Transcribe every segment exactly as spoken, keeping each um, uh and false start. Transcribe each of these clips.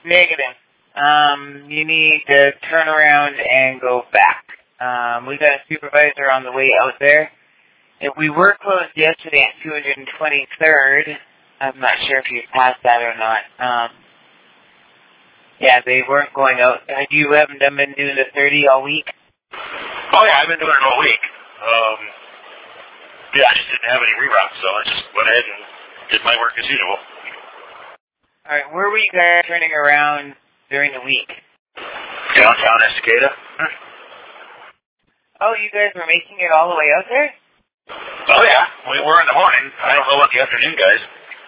Negative. Um, you need to turn around and go back. Um, we got a supervisor on the way out there. If we were closed yesterday at two hundred twenty-third, I'm not sure if you passed that or not. Um, yeah, they weren't going out. Had you haven't been doing the thirty all week? Oh yeah, I've been doing it all week. Um, yeah, I just didn't have any reroutes, so I just went ahead and did my work as usual. All right, where were you guys turning around during the week? Downtown Estacada. Hmm. Oh, you guys were making it all the way out there? Oh yeah, we were in the morning. I don't know about the afternoon guys.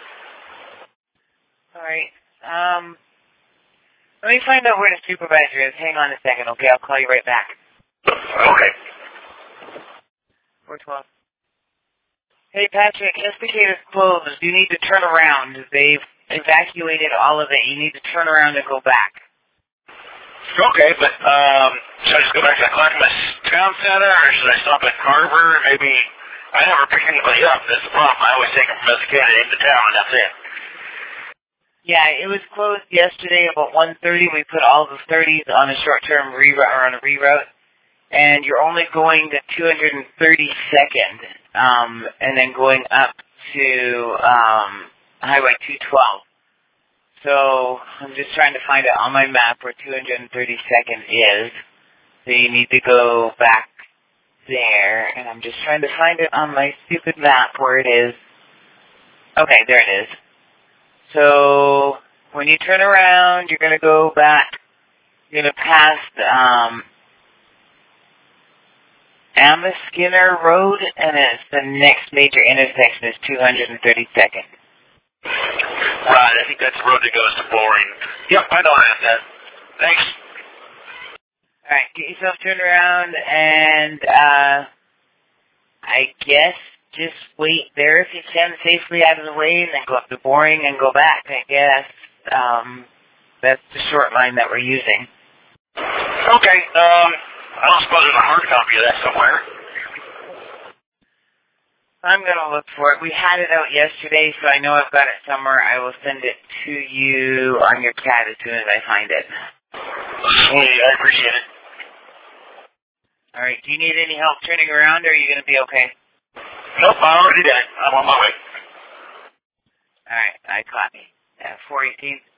All right. Um, let me find out where the supervisor is. Hang on a second, okay? I'll call you right back. Okay. four twelve. Hey, Patrick, Estacada's closed. You need to turn around. They've evacuated all of it. You need to turn around and go back. Okay, but um, should I just go back to the Clackamas Town Center, or should I stop at Carver? Maybe I never pick anybody up. That's the problem. I always take them from Estacada into town, and that's it. Yeah, it was closed yesterday about one thirty. We put all the thirties on a short-term reroute or on a reroute, and you're only going to two hundred thirty-second, um, and then going up to um, Highway two twelve. So I'm just trying to find out on my map where two hundred thirty-second is. So you need to go back there, and I'm just trying to find it on my stupid map where it is. Okay, there it is. So when you turn around, you're going to go back. You're going to pass um, Amos Skinner Road, and it's the next major intersection is two hundred thirty-second. Right, I think that's the road that goes to Boring. Yep, I know that. Thanks. All right, get yourself turned around, and uh, I guess just wait there if you can safely out of the way, and then go up to Boring and go back, I guess. Um, that's the short line that we're using. Okay, um, I don't suppose there's a hard copy of that somewhere. I'm going to look for it. We had it out yesterday, so I know I've got it somewhere. I will send it to you on your cat as soon as I find it. Sweet, I appreciate it. All right, do you need any help turning around, or are you going to be okay? Nope, I already did it. I'm on my way. All right, I copy. Yeah, four eighteen.